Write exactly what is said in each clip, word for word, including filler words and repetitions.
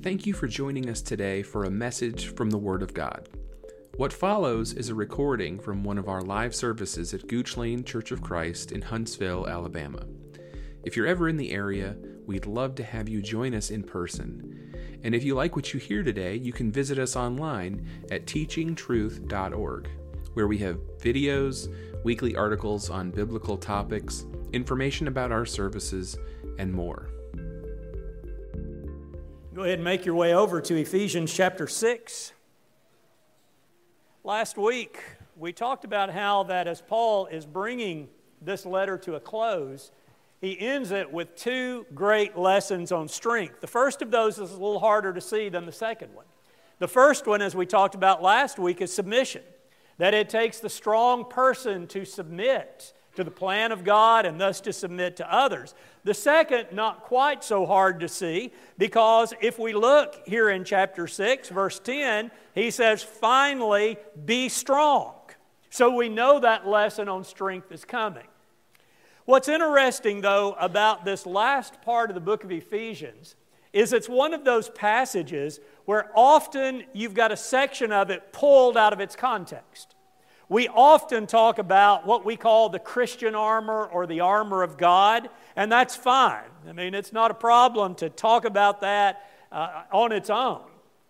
Thank you for joining us today for a message from the Word of God. What follows is a recording from one of our live services at Gooch Lane Church of Christ in Huntsville, Alabama. If you're ever in the area, we'd love to have you join us in person. And if you like what you hear today, you can visit us online at teaching truth dot org, where we have videos, weekly articles on biblical topics, information about our services, and more. Go ahead and make your way over to Ephesians chapter six. Last week, we talked about how that as Paul is bringing this letter to a close, he ends it with two great lessons on strength. The first of those is a little harder to see than the second one. The first one, as we talked about last week, is submission. That it takes the strong person to submit to the plan of God and thus to submit to others. The second, not quite so hard to see, because if we look here in chapter six, verse ten, he says, finally, be strong. So we know that lesson on strength is coming. What's interesting, though, about this last part of the book of Ephesians is it's one of those passages where often you've got a section of it pulled out of its context. We often talk about what we call the Christian armor or the armor of God, and that's fine. I mean, it's not a problem to talk about that uh, on its own.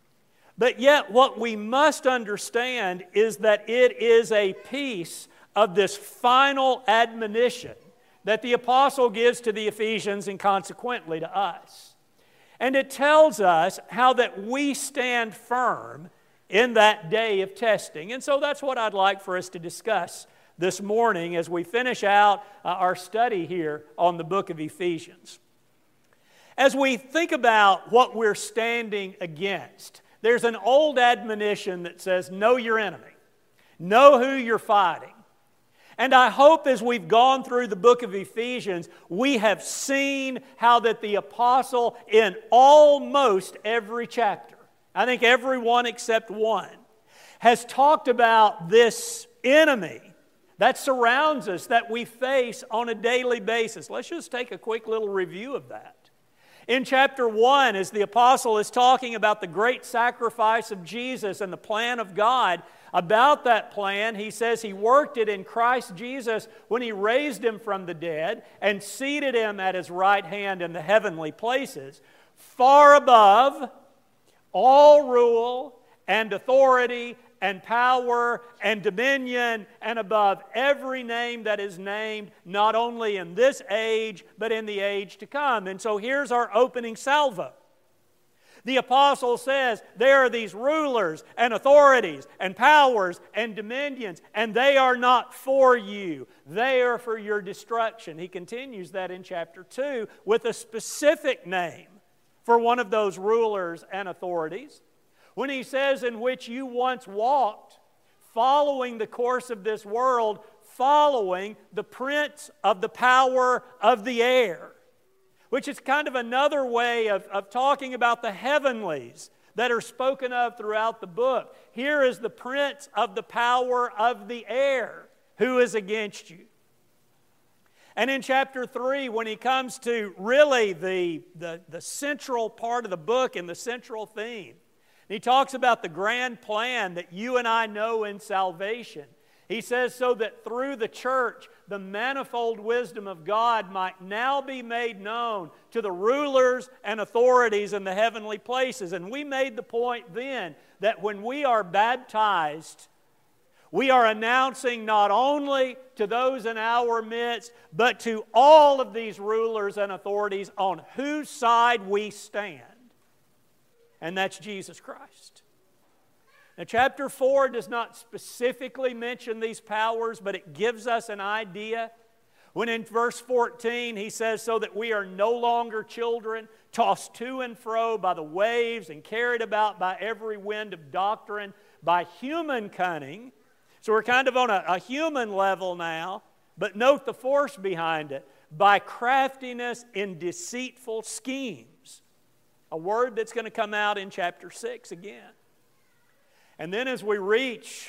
But yet, what we must understand is that it is a piece of this final admonition that the apostle gives to the Ephesians and consequently to us. And it tells us how that we stand firm in that day of testing. And so that's what I'd like for us to discuss this morning as we finish out uh, our study here on the book of Ephesians. As we think about what we're standing against, there's an old admonition that says, know your enemy. Know who you're fighting. And I hope as we've gone through the book of Ephesians, we have seen how that the apostle in almost every chapter, I think every one except one, has talked about this enemy that surrounds us, that we face on a daily basis. Let's just take a quick little review of that. In chapter one, as the apostle is talking about the great sacrifice of Jesus and the plan of God, about that plan, he says he worked it in Christ Jesus when he raised him from the dead and seated him at his right hand in the heavenly places, far above all rule and authority and power and dominion and above every name that is named, not only in this age, but in the age to come. And so here's our opening salvo. The apostle says there are these rulers and authorities and powers and dominions, and they are not for you. They are for your destruction. He continues that in chapter two with a specific name for one of those rulers and authorities, when he says, in which you once walked, following the course of this world, following the prince of the power of the air, which is kind of another way of, of talking about the heavenlies that are spoken of throughout the book. Here is the prince of the power of the air who is against you. And in chapter three, when he comes to really the, the, the central part of the book and the central theme, he talks about the grand plan that you and I know in salvation. He says, so that through the church, the manifold wisdom of God might now be made known to the rulers and authorities in the heavenly places. And we made the point then that when we are baptized, we are announcing not only to those in our midst, but to all of these rulers and authorities on whose side we stand. And that's Jesus Christ. Now, chapter four does not specifically mention these powers, but it gives us an idea. When in verse fourteen he says, so that we are no longer children, tossed to and fro by the waves and carried about by every wind of doctrine, by human cunning. So we're kind of on a, a human level now, but note the force behind it. By craftiness in deceitful schemes. A word that's going to come out in chapter six again. And then as we reach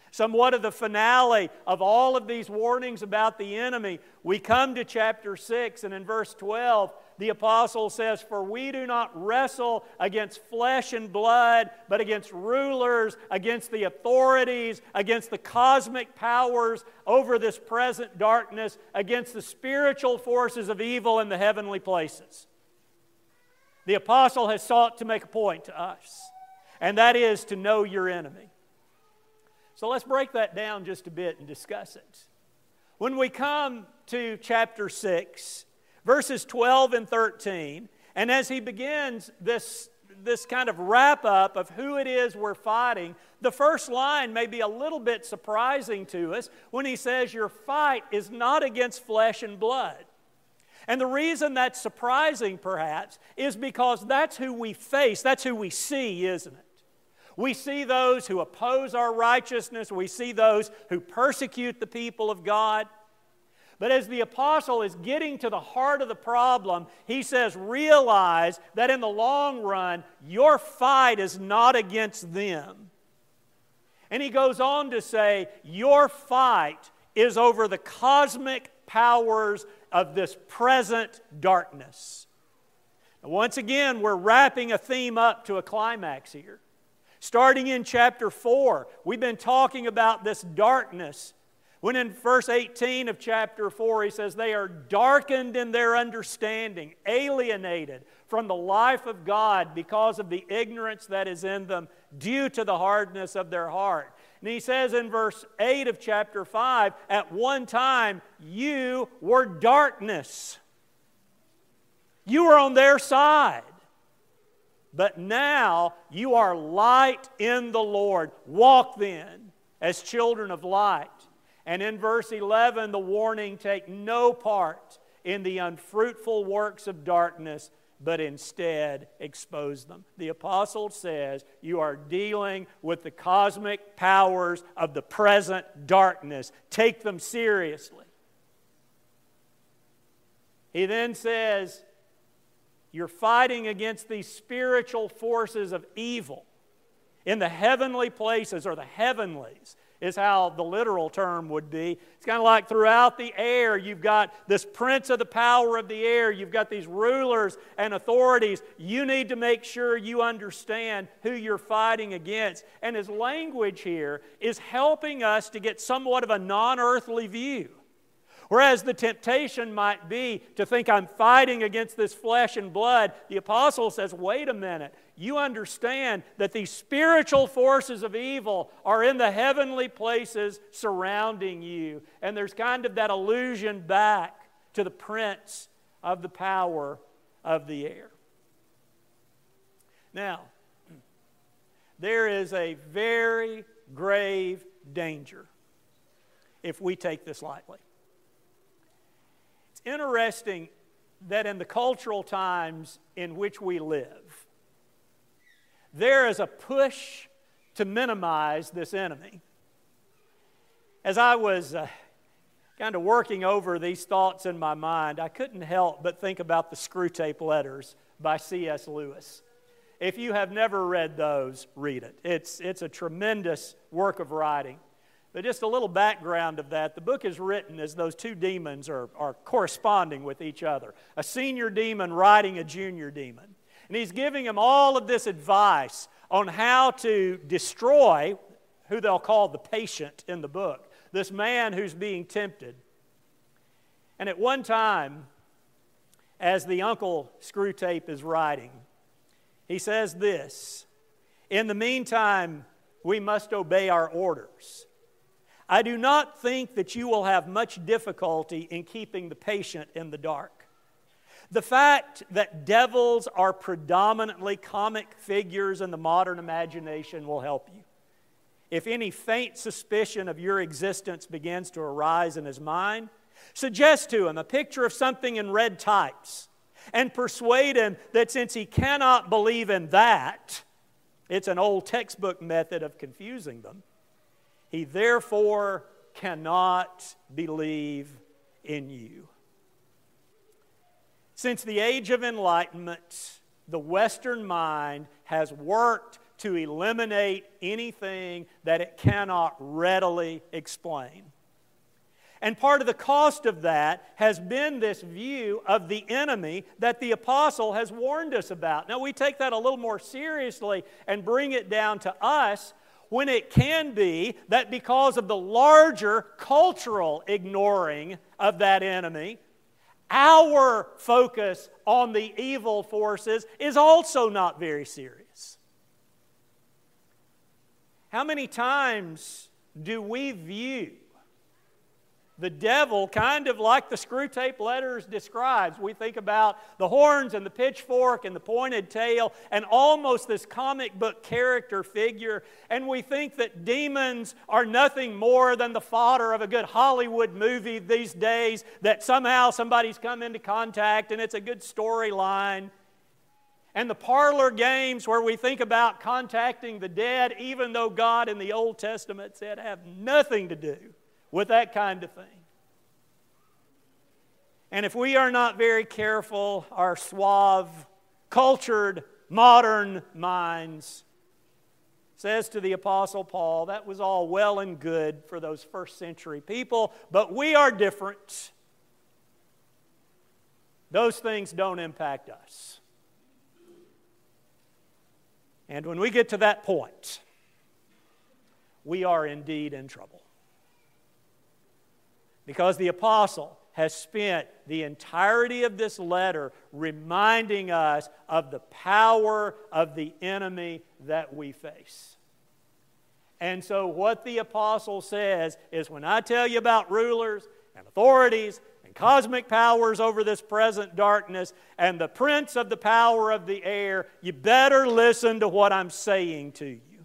somewhat of the finale of all of these warnings about the enemy, we come to chapter six, and in verse twelve, the apostle says, "For we do not wrestle against flesh and blood, but against rulers, against the authorities, against the cosmic powers over this present darkness, against the spiritual forces of evil in the heavenly places." The apostle has sought to make a point to us, and that is to know your enemy. So let's break that down just a bit and discuss it. When we come to chapter six, verses twelve and thirteen, and as he begins this, this kind of wrap-up of who it is we're fighting, the first line may be a little bit surprising to us when he says, "Your fight is not against flesh and blood." And the reason that's surprising, perhaps, is because that's who we face, that's who we see, isn't it? We see those who oppose our righteousness. We see those who persecute the people of God. But as the apostle is getting to the heart of the problem, he says, realize that in the long run, your fight is not against them. And he goes on to say, your fight is over the cosmic powers of this present darkness. Now, once again, we're wrapping a theme up to a climax here. Starting in chapter four, we've been talking about this darkness. When in verse eighteen of chapter four, he says, they are darkened in their understanding, alienated from the life of God because of the ignorance that is in them due to the hardness of their heart. And he says in verse eight of chapter five, at one time you were darkness. You were on their side. But now you are light in the Lord. Walk then as children of light. And in verse eleven, the warning, take no part in the unfruitful works of darkness, but instead expose them. The apostle says you are dealing with the cosmic powers of the present darkness. Take them seriously. He then says, you're fighting against these spiritual forces of evil in the heavenly places, or the heavenlies is how the literal term would be. It's kind of like throughout the air, you've got this prince of the power of the air. You've got these rulers and authorities. You need to make sure you understand who you're fighting against. And his language here is helping us to get somewhat of a non-earthly view. Whereas the temptation might be to think I'm fighting against this flesh and blood, the apostle says, wait a minute. You understand that these spiritual forces of evil are in the heavenly places surrounding you. And there's kind of that allusion back to the prince of the power of the air. Now, there is a very grave danger if we take this lightly. It's interesting that in the cultural times in which we live, there is a push to minimize this enemy. As I was uh, kind of working over these thoughts in my mind, I couldn't help but think about the Screwtape Letters by C S Lewis. If you have never read those, read it. It's, it's a tremendous work of writing. But just a little background of that, the book is written as those two demons are, are corresponding with each other. A senior demon writing a junior demon. And he's giving him all of this advice on how to destroy who they'll call the patient in the book, this man who's being tempted. And at one time, as the Uncle Screwtape is writing, he says this, in the meantime, we must obey our orders. I do not think that you will have much difficulty in keeping the patient in the dark. The fact that devils are predominantly comic figures in the modern imagination will help you. If any faint suspicion of your existence begins to arise in his mind, suggest to him a picture of something in red types and persuade him that since he cannot believe in that, it's an old textbook method of confusing them, he therefore cannot believe in you. Since the age of enlightenment, the Western mind has worked to eliminate anything that it cannot readily explain. And part of the cost of that has been this view of the enemy that the apostle has warned us about. Now, we take that a little more seriously and bring it down to us when it can be that because of the larger cultural ignoring of that enemy, our focus on the evil forces is also not very serious. How many times do we view the devil kind of like the Screw Tape Letters describes? We think about the horns and the pitchfork and the pointed tail and almost this comic book character figure, and we think that demons are nothing more than the fodder of a good Hollywood movie these days, that somehow somebody's come into contact and it's a good storyline. And the parlor games where we think about contacting the dead, even though God in the Old Testament said have nothing to do with that kind of thing. And if we are not very careful, our suave, cultured, modern minds, says to the Apostle Paul, that was all well and good for those first century people, but we are different. Those things don't impact us. And when we get to that point, we are indeed in trouble. Because the apostle has spent the entirety of this letter reminding us of the power of the enemy that we face. And so what the apostle says is, when I tell you about rulers and authorities and cosmic powers over this present darkness and the prince of the power of the air, you better listen to what I'm saying to you.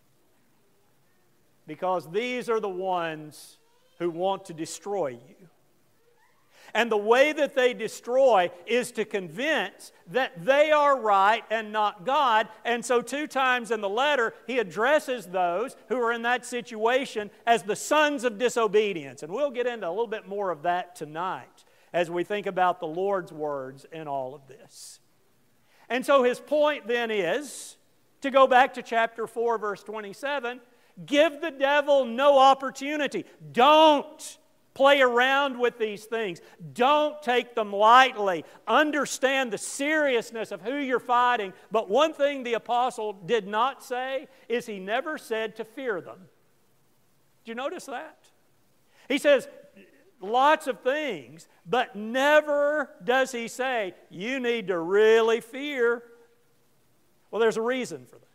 Because these are the ones who want to destroy you. And the way that they destroy is to convince that they are right and not God. And so two times in the letter, he addresses those who are in that situation as the sons of disobedience. And we'll get into a little bit more of that tonight as we think about the Lord's words in all of this. And so his point then is, to go back to chapter four, verse twenty-seven, give the devil no opportunity. Don't play around with these things. Don't take them lightly. Understand the seriousness of who you're fighting. But one thing the apostle did not say is he never said to fear them. Did you notice that? He says lots of things, but never does he say, you need to really fear. Well, there's a reason for that.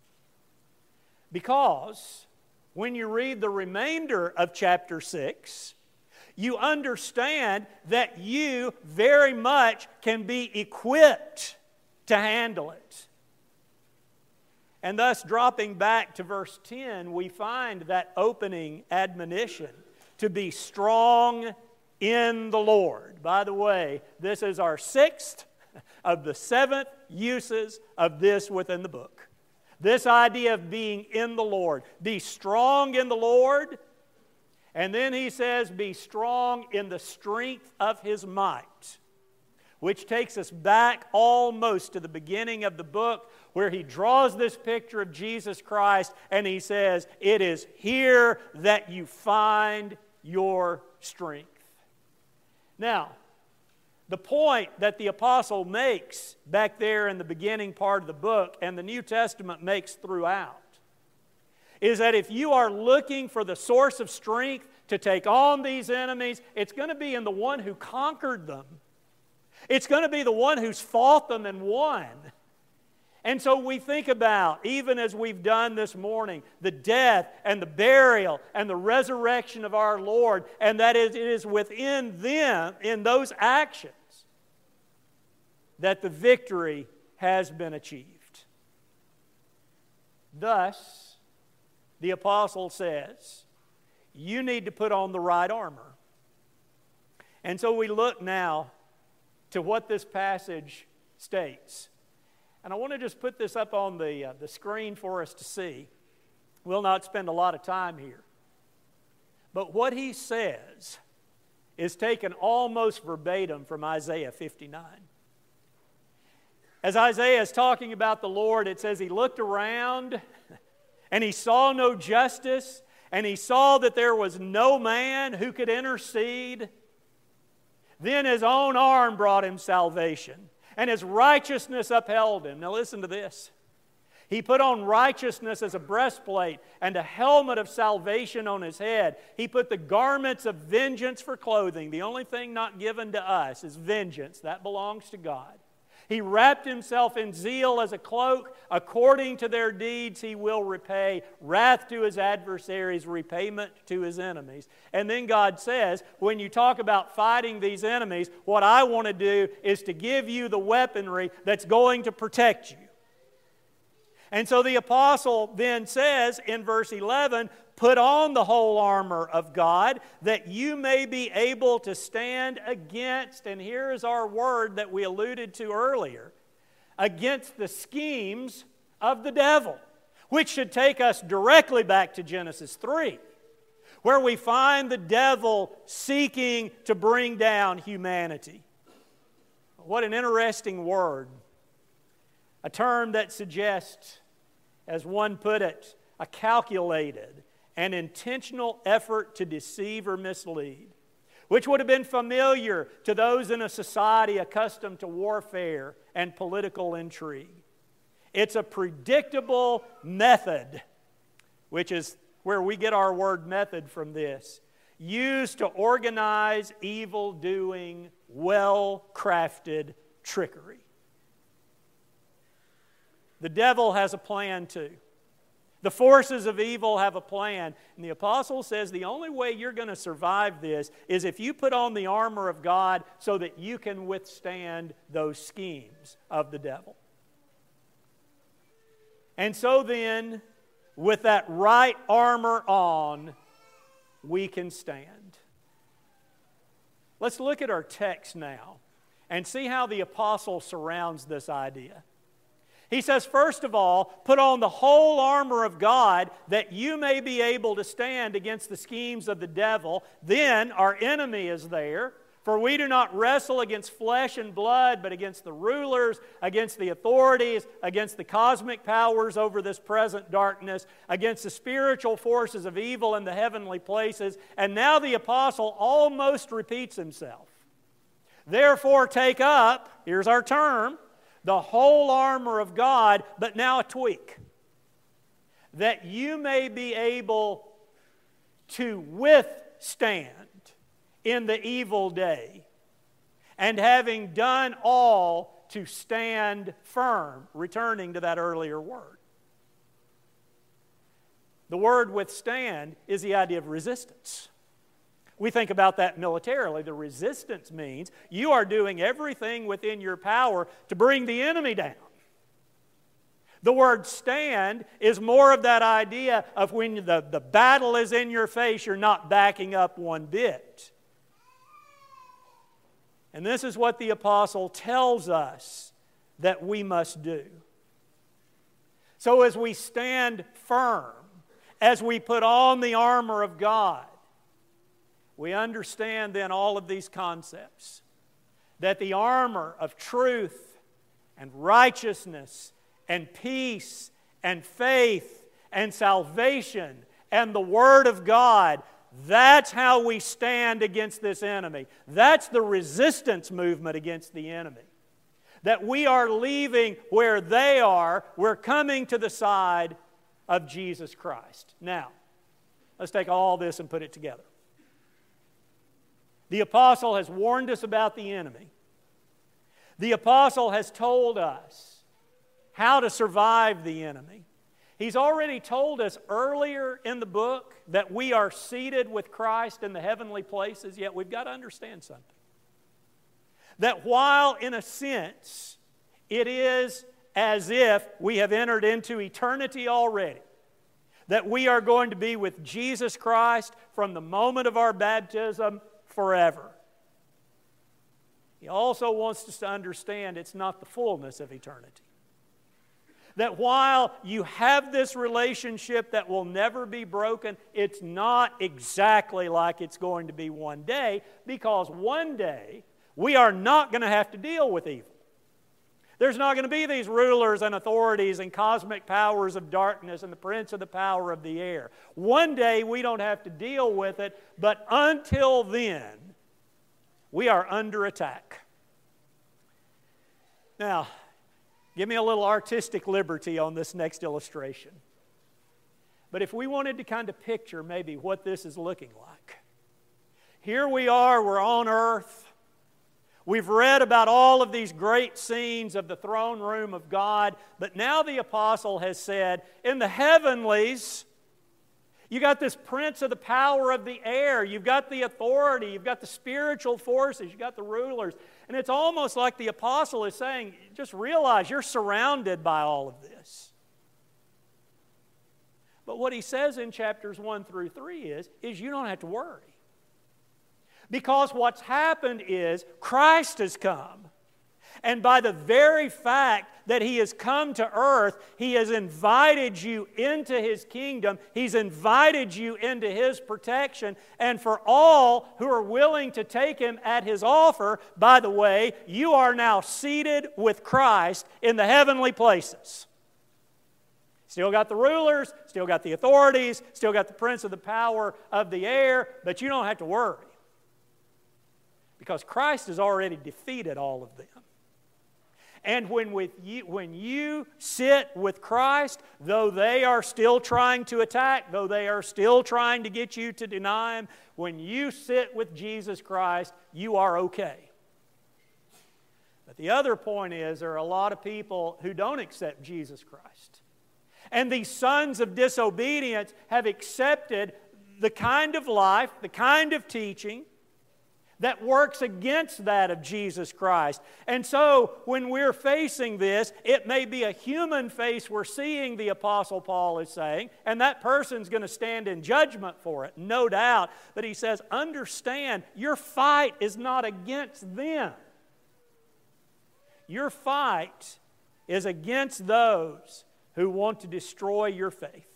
Because when you read the remainder of chapter six, you understand that you very much can be equipped to handle it. And thus, dropping back to verse ten, we find that opening admonition to be strong in the Lord. By the way, this is our sixth of the seventh uses of this within the book. This idea of being in the Lord. Be strong in the Lord. And then he says, be strong in the strength of His might. Which takes us back almost to the beginning of the book, where he draws this picture of Jesus Christ and he says, it is here that you find your strength. Now, the point that the apostle makes back there in the beginning part of the book, and the New Testament makes throughout, is that if you are looking for the source of strength to take on these enemies, it's going to be in the one who conquered them. It's going to be the one who's fought them and won. And so we think about, even as we've done this morning, the death and the burial and the resurrection of our Lord, and that is, it is within them, in those actions, that the victory has been achieved. Thus, the apostle says, you need to put on the right armor. And so we look now to what this passage states. And I want to just put this up on the, uh, the screen for us to see. We'll not spend a lot of time here. But what he says is taken almost verbatim from Isaiah fifty-nine. As Isaiah is talking about the Lord, it says he looked around and he saw no justice, and he saw that there was no man who could intercede. Then his own arm brought him salvation, and his righteousness upheld him. Now listen to this. He put on righteousness as a breastplate and a helmet of salvation on his head. He put the garments of vengeance for clothing. The only thing not given to us is vengeance. That belongs to God. He wrapped himself in zeal as a cloak. According to their deeds he will repay. Wrath to his adversaries, repayment to his enemies. And then God says, when you talk about fighting these enemies, what I want to do is to give you the weaponry that's going to protect you. And so the apostle then says in verse eleven, put on the whole armor of God that you may be able to stand against, and here is our word that we alluded to earlier, against the schemes of the devil, which should take us directly back to Genesis three, where we find the devil seeking to bring down humanity. What an interesting word. A term that suggests, as one put it, a calculated and intentional effort to deceive or mislead, which would have been familiar to those in a society accustomed to warfare and political intrigue. It's a predictable method, which is where we get our word method from this, used to organize evil-doing, well-crafted trickery. The devil has a plan too. The forces of evil have a plan. And the apostle says the only way you're going to survive this is if you put on the armor of God so that you can withstand those schemes of the devil. And so then, with that right armor on, we can stand. Let's look at our text now and see how the apostle surrounds this idea. He says, first of all, put on the whole armor of God that you may be able to stand against the schemes of the devil. Then our enemy is there. For we do not wrestle against flesh and blood, but against the rulers, against the authorities, against the cosmic powers over this present darkness, against the spiritual forces of evil in the heavenly places. And now the apostle almost repeats himself. Therefore take up, here's our term, the whole armor of God, but now a tweak, that you may be able to withstand in the evil day, and having done all, to stand firm, returning to that earlier word. The word withstand is the idea of resistance. We think about that militarily. The resistance means you are doing everything within your power to bring the enemy down. The word stand is more of that idea of when the, the battle is in your face, you're not backing up one bit. And this is what the apostle tells us that we must do. So as we stand firm, as we put on the armor of God, we understand then all of these concepts. That the armor of truth and righteousness and peace and faith and salvation and the Word of God, that's how we stand against this enemy. That's the resistance movement against the enemy. That we are leaving where they are, we're coming to the side of Jesus Christ. Now, let's take all this and put it together. The apostle has warned us about the enemy. The apostle has told us how to survive the enemy. He's already told us earlier in the book that we are seated with Christ in the heavenly places, yet we've got to understand something. That while in a sense it is as if we have entered into eternity already, that we are going to be with Jesus Christ from the moment of our baptism forever. He also wants us to understand it's not the fullness of eternity. That while you have this relationship that will never be broken, it's not exactly like it's going to be one day, because one day we are not going to have to deal with evil. There's not going to be these rulers and authorities and cosmic powers of darkness and the prince of the power of the air. One day we don't have to deal with it, but until then, we are under attack. Now, give me a little artistic liberty on this next illustration. But if we wanted to kind of picture maybe what this is looking like. Here we are, we're on earth. We've read about all of these great scenes of the throne room of God, but now the apostle has said, in the heavenlies, you got this prince of the power of the air, you've got the authority, you've got the spiritual forces, you've got the rulers. And it's almost like the apostle is saying, just realize you're surrounded by all of this. But what he says in chapters one through three is, is you don't have to worry. Because what's happened is Christ has come. And by the very fact that He has come to earth, He has invited you into His kingdom. He's invited you into His protection. And for all who are willing to take Him at His offer, by the way, you are now seated with Christ in the heavenly places. Still got the rulers, still got the authorities, still got the prince of the power of the air, but you don't have to worry. Because Christ has already defeated all of them. And when, with you, when you sit with Christ, though they are still trying to attack, though they are still trying to get you to deny Him, when you sit with Jesus Christ, you are okay. But the other point is, there are a lot of people who don't accept Jesus Christ. And these sons of disobedience have accepted the kind of life, the kind of teaching that works against that of Jesus Christ. And so, when we're facing this, it may be a human face we're seeing, the Apostle Paul is saying, and that person's going to stand in judgment for it, no doubt. But he says, understand, your fight is not against them. Your fight is against those who want to destroy your faith.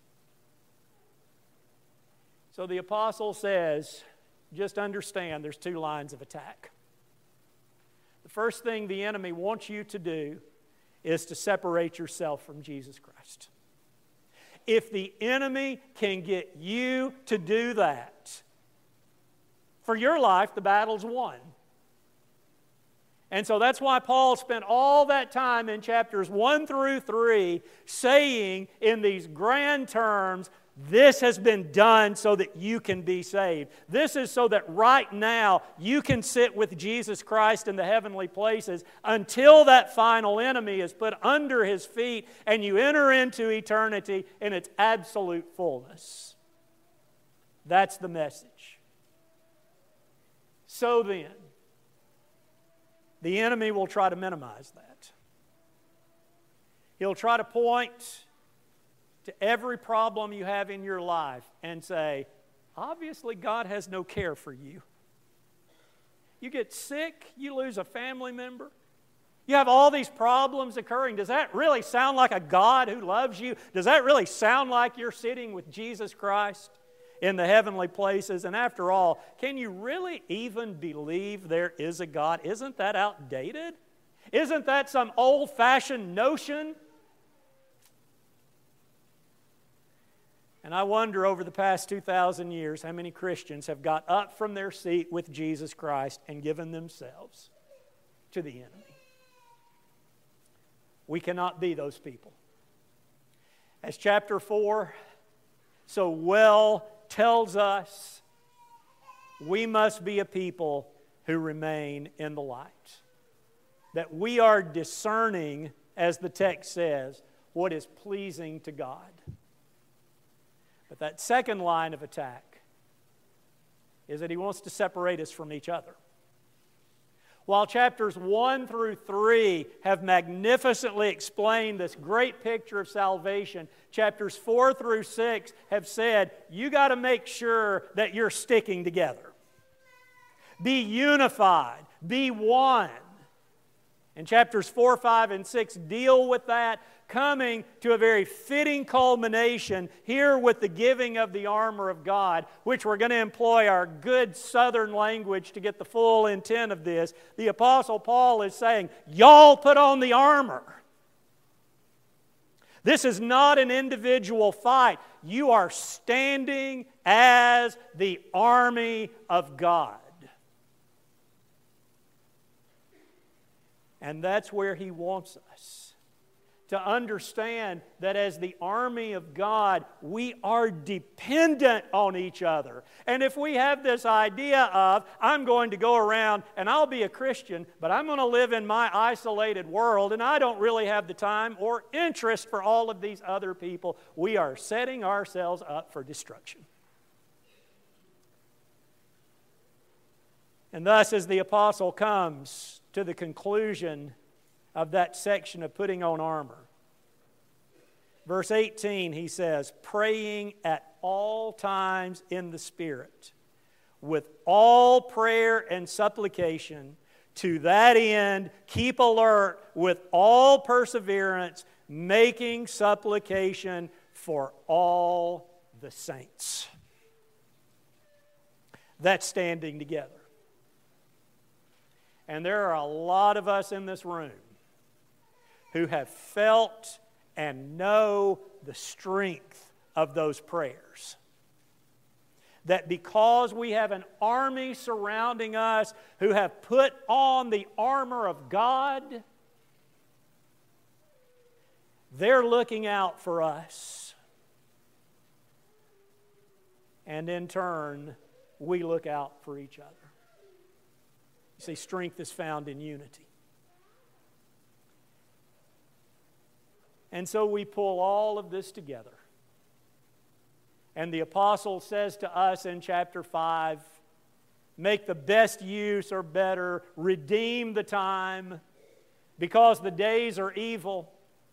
So the Apostle says, just understand there's two lines of attack. The first thing the enemy wants you to do is to separate yourself from Jesus Christ. If the enemy can get you to do that, for your life, the battle's won. And so that's why Paul spent all that time in chapters one through three saying in these grand terms, this has been done so that you can be saved. This is so that right now you can sit with Jesus Christ in the heavenly places until that final enemy is put under His feet and you enter into eternity in its absolute fullness. That's the message. So then, the enemy will try to minimize that. He'll try to point to every problem you have in your life and say, obviously God has no care for you. You get sick, you lose a family member, you have all these problems occurring. Does that really sound like a God who loves you? Does that really sound like you're sitting with Jesus Christ in the heavenly places? And after all, can you really even believe there is a God? Isn't that outdated? Isn't that some old-fashioned notion? And I wonder over the past two thousand years how many Christians have got up from their seat with Jesus Christ and given themselves to the enemy. We cannot be those people. As chapter four so well tells us, we must be a people who remain in the light. That we are discerning, as the text says, what is pleasing to God. But that second line of attack is that he wants to separate us from each other. While chapters one through three have magnificently explained this great picture of salvation, chapters four through six have said, you got to make sure that you're sticking together. Be unified. Be one. And chapters four, five, and six deal with that, coming to a very fitting culmination here with the giving of the armor of God, which we're going to employ our good southern language to get the full intent of this. The Apostle Paul is saying, y'all put on the armor. This is not an individual fight. You are standing as the army of God. And that's where he wants us to understand that as the army of God, we are dependent on each other. And if we have this idea of, I'm going to go around and I'll be a Christian, but I'm going to live in my isolated world and I don't really have the time or interest for all of these other people, we are setting ourselves up for destruction. And thus, as the apostle comes to the conclusion of that section of putting on armor, verse eighteen, he says, praying at all times in the Spirit, with all prayer and supplication, to that end keep alert with all perseverance, making supplication for all the saints. That's standing together. And there are a lot of us in this room who have felt and know the strength of those prayers. That because we have an army surrounding us who have put on the armor of God, they're looking out for us. And in turn, we look out for each other. You see, strength is found in unity. And so we pull all of this together. And the apostle says to us in chapter five, make the best use or better, redeem the time, because the days are evil.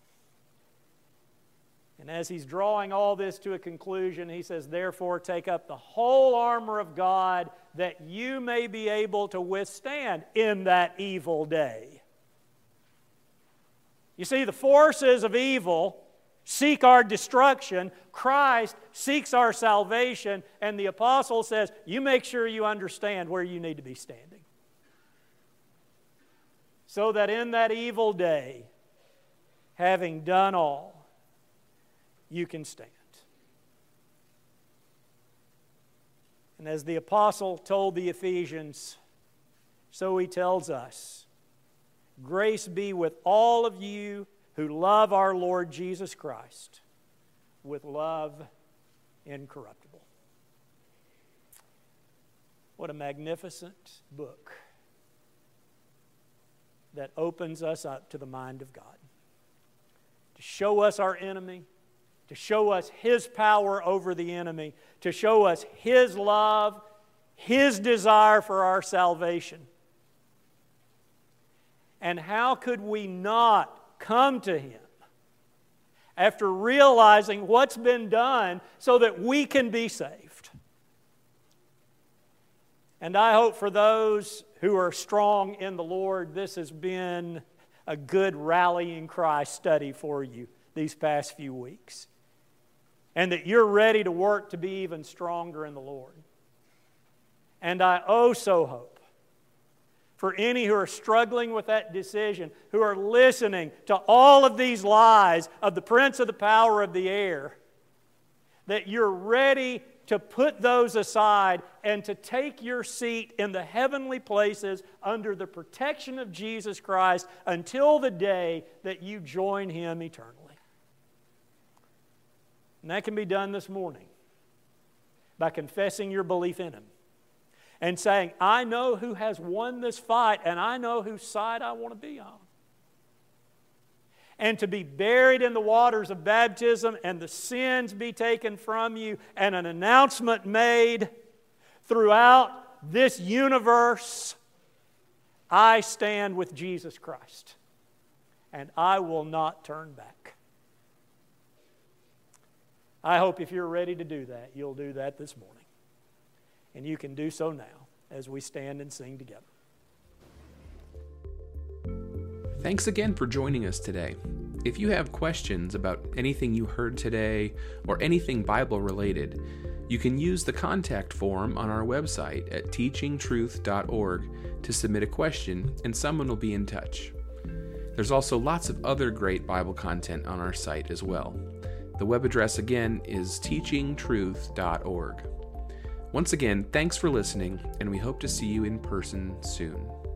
And as he's drawing all this to a conclusion, he says, therefore take up the whole armor of God, that you may be able to withstand in that evil day. You see, the forces of evil seek our destruction. Christ seeks our salvation. And the apostle says, you make sure you understand where you need to be standing, so that in that evil day, having done all, you can stand. And as the apostle told the Ephesians, so he tells us, grace be with all of you who love our Lord Jesus Christ with love incorruptible. What a magnificent book that opens us up to the mind of God, to show us our enemy, to show us His power over the enemy, to show us His love, His desire for our salvation. And how could we not come to Him after realizing what's been done so that we can be saved? And I hope for those who are strong in the Lord, this has been a good rallying cry study for you these past few weeks. And that you're ready to work to be even stronger in the Lord. And I oh so hope for any who are struggling with that decision, who are listening to all of these lies of the prince of the power of the air, that you're ready to put those aside and to take your seat in the heavenly places under the protection of Jesus Christ until the day that you join Him eternally. And that can be done this morning by confessing your belief in Him and saying, I know who has won this fight and I know whose side I want to be on. And to be buried in the waters of baptism and the sins be taken from you and an announcement made throughout this universe, I stand with Jesus Christ and I will not turn back. I hope if you're ready to do that, you'll do that this morning. And you can do so now as we stand and sing together. Thanks again for joining us today. If you have questions about anything you heard today or anything Bible related, you can use the contact form on our website at teaching truth dot org to submit a question, and someone will be in touch. There's also lots of other great Bible content on our site as well. The web address again is teaching truth dot org. Once again, thanks for listening, and we hope to see you in person soon.